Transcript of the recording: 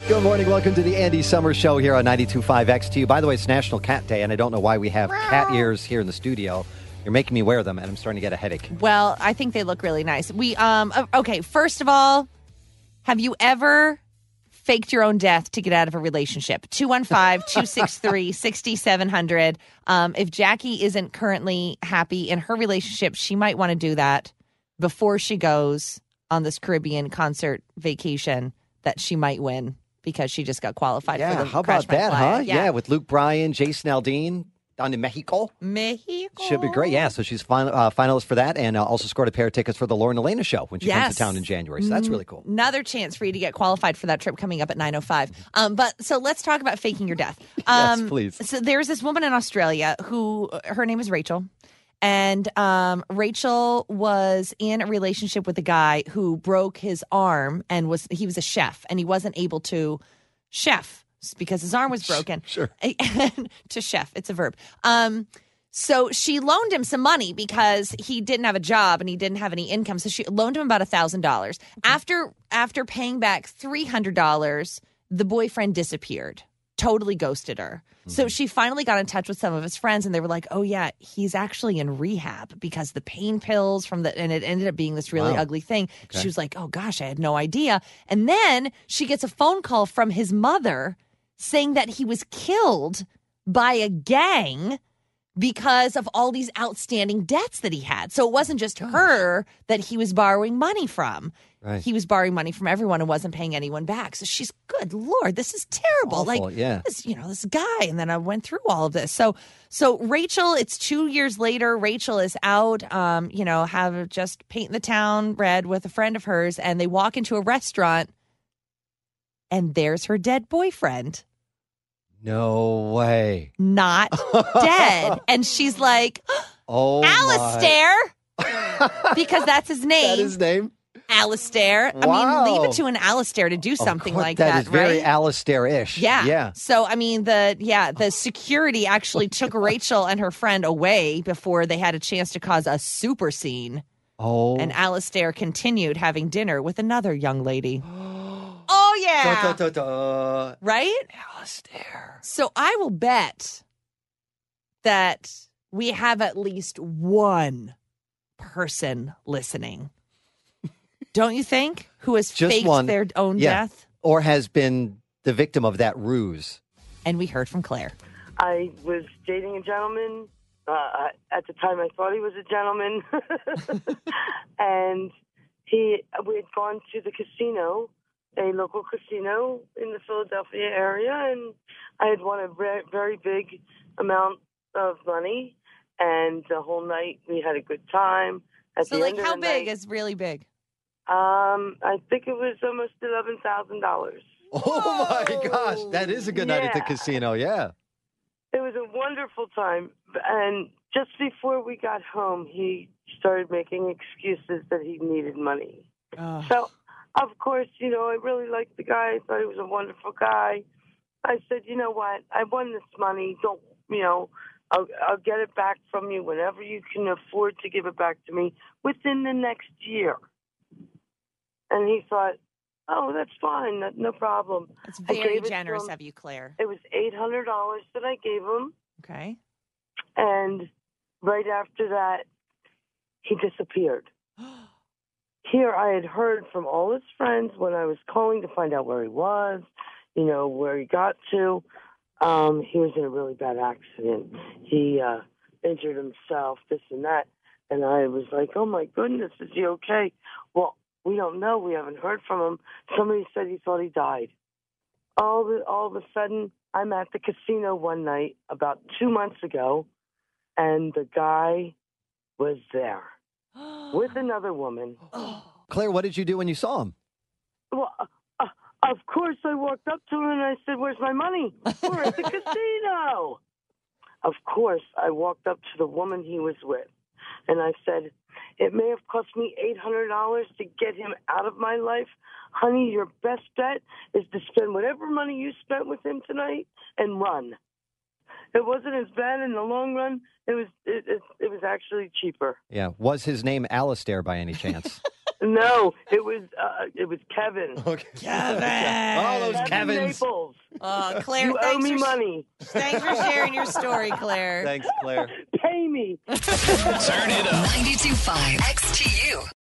Good morning. Welcome to the Andy Summer Show here on 92.5 XT. By the way, it's National Cat Day, and I don't know why we have cat ears here in the studio. You're making me wear them, and I'm starting to get a headache. Well, I think they look really nice. Okay, first of all, have you ever faked your own death to get out of a relationship? 215-263-6700. If Jackie isn't currently happy in her relationship, she might want to do that before she goes on this Caribbean concert vacation that she might win because she just got qualified for the how Crash about that, Flight. huh? Yeah, with Luke Bryan, Jason Aldean down in Mexico. Should be great. Yeah, so she's finalist for that and also scored a pair of tickets for the Lauren Elena show when she comes to town in January. So that's really cool. Another chance for you to get qualified for that trip coming up at 9:05. But so let's talk about faking your death. Yes, please. So there's this woman in Australia who her name is Rachel. And Rachel was in a relationship with a guy who broke his arm and he was a chef and he wasn't able to chef because his arm was broken. Sure. To chef, it's a verb. So she loaned him some money because he didn't have a job and he didn't have any income. So she loaned him about $1,000. After paying back $300, the boyfriend disappeared. Totally ghosted her. So she finally got in touch with some of his friends and they were like, oh yeah, he's actually in rehab because the pain pills and it ended up being this really ugly thing. Okay. She was like, oh gosh, I had no idea. And then she gets a phone call from his mother saying that he was killed by a gang because of all these outstanding debts that he had. So it wasn't just her that he was borrowing money from. Right. He was borrowing money from everyone and wasn't paying anyone back. So she's, good Lord, this is terrible. Awful, this guy. And then I went through all of this. So Rachel, it's 2 years later. Rachel is out, have just painting the town red with a friend of hers. And they walk into a restaurant and there's her dead boyfriend. No way. Not dead. And she's like, oh, Alistair. Because that's his name. That his name? Alistair. Wow. I mean, leave it to an Alistair to do something like that, That is very right? Alistair-ish. Yeah. So, I mean, the security actually took Rachel and her friend away before they had a chance to cause a super scene. Oh. And Alistair continued having dinner with another young lady. Oh, yeah. Right? Alistair. So I will bet that we have at least one person listening. Don't you think? Who has faked their own death? Or has been the victim of that ruse. And we heard from Claire. I was dating a gentleman. At the time, I thought he was a gentleman. And we had gone to the casino, a local casino in the Philadelphia area, and I had won a very big amount of money. And the whole night, we had a good time. How big is really big? I think it was almost $11,000. Oh my gosh, that is a good night at the casino, yeah. It was a wonderful time, and just before we got home, he started making excuses that he needed money. So, of course, I really liked the guy. I thought he was a wonderful guy. I said, you know what, I won this money. Don't, I'll get it back from you whenever you can afford to give it back to me within the next year. And he thought, oh, that's fine. No problem. That's very generous of you, Claire. It was $800 that I gave him. Okay. And right after that, he disappeared. Here I had heard from all his friends when I was calling to find out where he was, where he got to. He was in a really bad accident. He injured himself, this and that. And I was like, oh, my goodness, is he okay? Well, we don't know. We haven't heard from him. Somebody said he thought he died. All of a sudden, I'm at the casino one night about 2 months ago, and the guy was there with another woman. Claire, what did you do when you saw him? Well, of course, I walked up to him and I said, where's my money? We're at the casino. Of course, I walked up to the woman he was with, and I said, it may have cost me $800 to get him out of my life. Honey, your best bet is to spend whatever money you spent with him tonight and run. It wasn't as bad in the long run. It was actually cheaper. Yeah. Was his name Alistair by any chance? No, it was Kevin. Okay. Kevin. All those Kevin Kevins. Naples. Claire, You owe me money. Thanks for sharing your story, Claire. Thanks, Claire. Pay me. Turn it up. 92.5 XTU.